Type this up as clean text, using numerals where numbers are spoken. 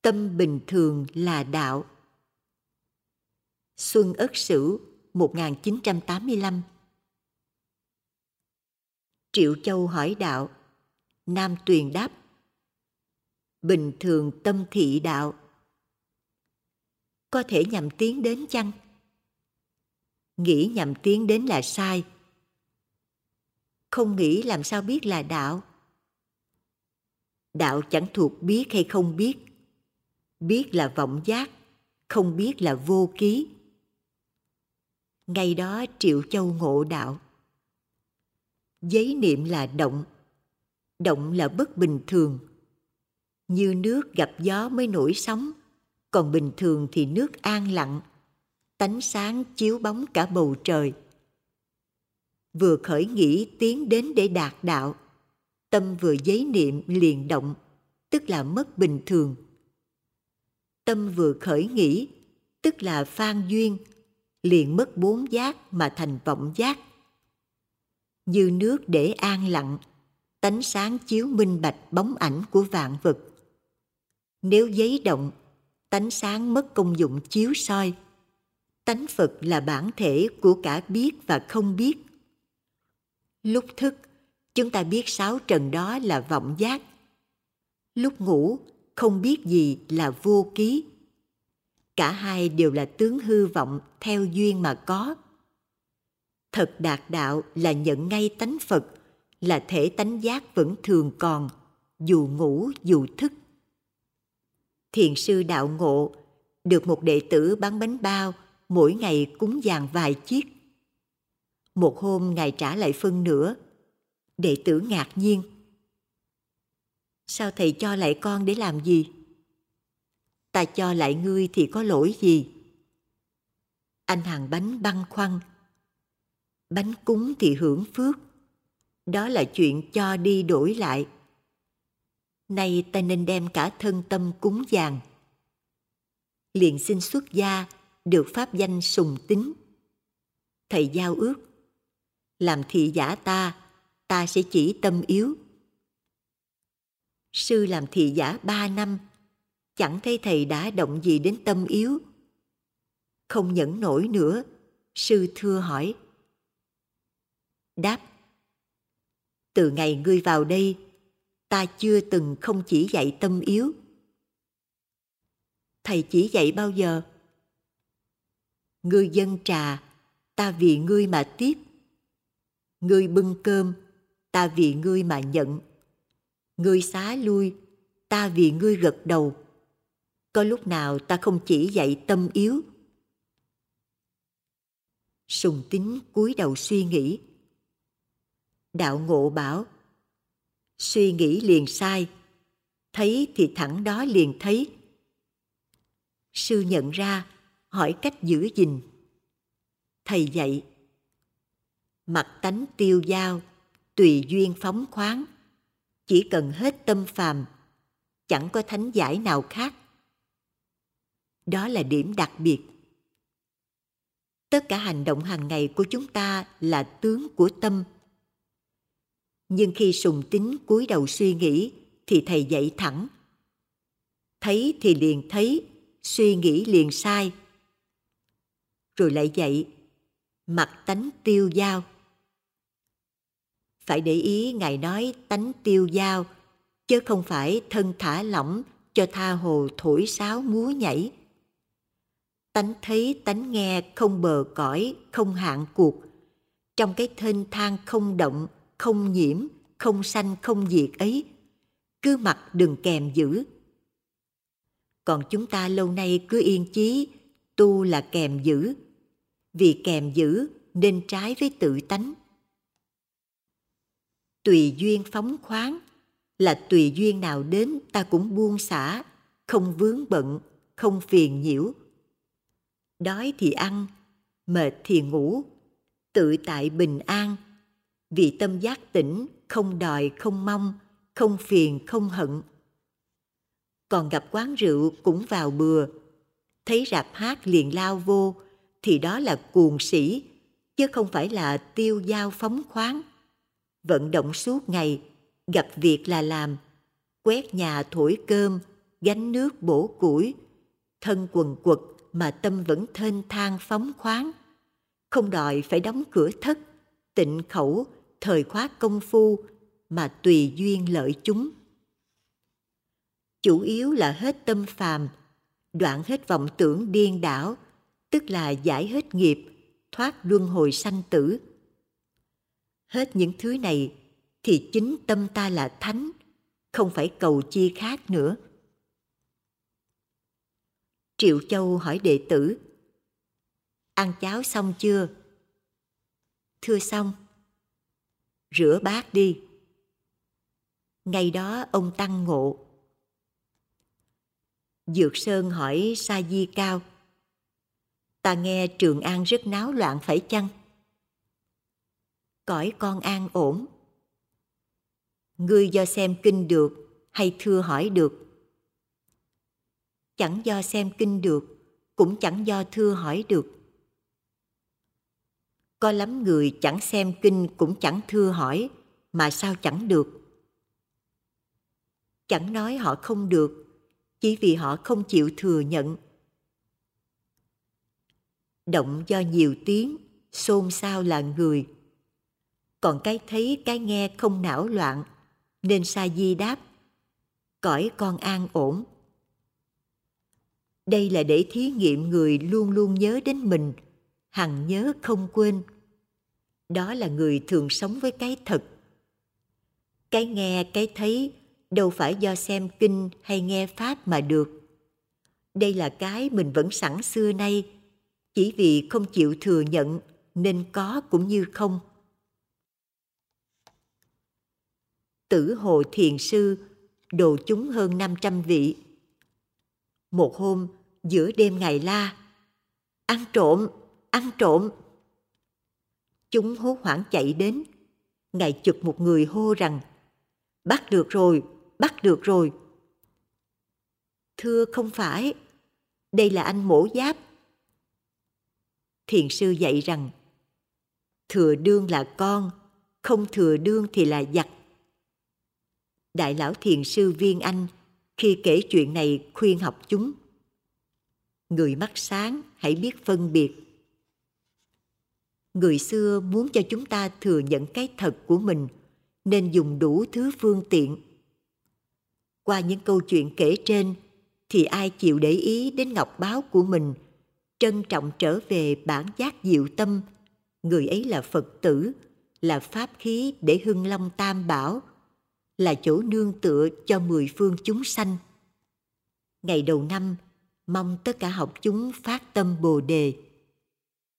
Tâm bình thường là đạo. Xuân Ất Sửu 1985. Triệu Châu hỏi đạo, Nam Tuyền đáp, bình thường tâm thị đạo. Có thể nhằm tiến đến chăng? Nghĩ nhằm tiến đến là sai. Không nghĩ làm sao biết là đạo? Đạo chẳng thuộc biết hay không biết. Biết là vọng giác, không biết là vô ký. Ngày đó Triệu Châu ngộ đạo. Giấy niệm là động. Động là bất bình thường. Như nước gặp gió mới nổi sóng, còn bình thường thì nước an lặng, tánh sáng chiếu bóng cả bầu trời. Vừa khởi nghĩ tiến đến để đạt đạo, tâm vừa giấy niệm liền động, tức là mất bình thường. Tâm vừa khởi nghĩ, tức là phan duyên, liền mất bốn giác mà thành vọng giác. Như nước để an lặng, tánh sáng chiếu minh bạch bóng ảnh của vạn vật. Nếu giấy động, tánh sáng mất công dụng chiếu soi. Tánh Phật là bản thể của cả biết và không biết. Lúc thức, chúng ta biết sáu trần đó là vọng giác. Lúc ngủ, không biết gì là vô ký. Cả hai đều là tướng hư vọng theo duyên mà có. Thật đạt đạo là nhận ngay tánh Phật, là thể tánh giác vẫn thường còn, dù ngủ dù thức. Thiền sư Đạo Ngộ được một đệ tử bán bánh bao, mỗi ngày cúng dường vài chiếc. Một hôm Ngài trả lại phân nửa. Đệ tử ngạc nhiên. Sao thầy cho lại con để làm gì? Ta cho lại ngươi thì có lỗi gì? Anh hàng bánh băn khoăn. Bánh cúng thì hưởng phước. Đó là chuyện cho đi đổi lại. Nay ta nên đem cả thân tâm cúng dường. Liền xin xuất gia, được pháp danh Sùng Tín. Thầy giao ước, làm thị giả ta sẽ chỉ tâm yếu. Sư làm thị giả 3 năm, chẳng thấy thầy đã động gì đến tâm yếu. Không nhẫn nổi nữa, sư thưa hỏi. Đáp, từ ngày ngươi vào đây, ta chưa từng không chỉ dạy tâm yếu. Thầy chỉ dạy bao giờ? Ngươi dâng trà, ta vì ngươi mà tiếp. Ngươi bưng cơm, ta vì ngươi mà nhận. Ngươi xá lui, ta vì ngươi gật đầu. Có lúc nào ta không chỉ dạy tâm yếu? Sùng Tín cúi đầu suy nghĩ. Đạo Ngộ bảo, suy nghĩ liền sai, thấy thì thẳng đó liền thấy. Sư nhận ra, hỏi cách giữ gìn. Thầy dạy, mặc tánh tiêu dao, tùy duyên phóng khoáng, chỉ cần hết tâm phàm, chẳng có thánh giải nào khác. Đó là điểm đặc biệt. Tất cả hành động hàng ngày của chúng ta là tướng của tâm. Nhưng khi Sùng Tín cúi đầu suy nghĩ thì thầy dạy thẳng. Thấy thì liền thấy, suy nghĩ liền sai. Rồi lại dạy, mặc tánh tiêu dao. Phải để ý Ngài nói tánh tiêu dao, chứ không phải thân thả lỏng cho tha hồ thổi sáo múa nhảy. Tánh thấy tánh nghe không bờ cõi, không hạn cuộc. Trong cái thênh thang không động, không nhiễm, không sanh không diệt ấy, cứ mặc đừng kèm giữ. Còn chúng ta lâu nay cứ yên chí tu là kèm giữ, vì kèm giữ nên trái với tự tánh. Tùy duyên phóng khoáng là tùy duyên nào đến ta cũng buông xả, không vướng bận, không phiền nhiễu. Đói thì ăn, mệt thì ngủ, tự tại bình an, vì tâm giác tỉnh, không đòi không mong, không phiền không hận. Còn gặp quán rượu cũng vào bừa, thấy rạp hát liền lao vô, thì đó là cuồng sĩ, chứ không phải là tiêu dao phóng khoáng. Vận động suốt ngày, gặp việc là làm, quét nhà thổi cơm, gánh nước bổ củi, thân quần quật mà tâm vẫn thênh thang phóng khoáng, không đòi phải đóng cửa thất, tịnh khẩu, thời khóa công phu, mà tùy duyên lợi chúng. Chủ yếu là hết tâm phàm, đoạn hết vọng tưởng điên đảo, tức là giải hết nghiệp, thoát luân hồi sanh tử. Hết những thứ này thì chính tâm ta là thánh, không phải cầu chi khác nữa. Triệu Châu hỏi đệ tử: ăn cháo xong chưa? Thưa xong. Rửa bát đi. Ngày đó ông tăng ngộ. Dược Sơn hỏi Sa Di Cao: ta nghe Trường An rất náo loạn phải chăng? Cõi con an ổn. Ngươi do xem kinh được hay thưa hỏi được? Chẳng do xem kinh được, cũng chẳng do thưa hỏi được. Có lắm người chẳng xem kinh cũng chẳng thưa hỏi, mà sao chẳng được? Chẳng nói họ không được, chỉ vì họ không chịu thừa nhận. Động do nhiều tiếng, xôn xao là người. Còn cái thấy cái nghe không não loạn, nên Sa Di đáp: cõi con an ổn. Đây là để thí nghiệm người luôn luôn nhớ đến mình, hằng nhớ không quên. Đó là người thường sống với cái thật. Cái nghe, cái thấy đâu phải do xem kinh hay nghe pháp mà được. Đây là cái mình vẫn sẵn xưa nay, chỉ vì không chịu thừa nhận nên có cũng như không. Tử Hồ Thiền Sư độ chúng hơn 500 vị. Một hôm, giữa đêm Ngài la: ăn trộm, ăn trộm. Chúng hốt hoảng chạy đến. Ngài chụp một người hô rằng: bắt được rồi, bắt được rồi. Thưa không phải, đây là anh Mổ Giáp. Thiền sư dạy rằng: thừa đương là con, không thừa đương thì là giặc. Đại lão thiền sư Viên Anh khi kể chuyện này khuyên học chúng: người mắt sáng hãy biết phân biệt. Người xưa muốn cho chúng ta thừa nhận cái thật của mình nên dùng đủ thứ phương tiện. Qua những câu chuyện kể trên thì ai chịu để ý đến ngọc báu của mình, trân trọng trở về bản giác diệu tâm, người ấy là Phật tử, là pháp khí để hưng long tam bảo, là chỗ nương tựa cho 10 phương chúng sanh. Ngày đầu năm, mong tất cả học chúng phát tâm Bồ Đề.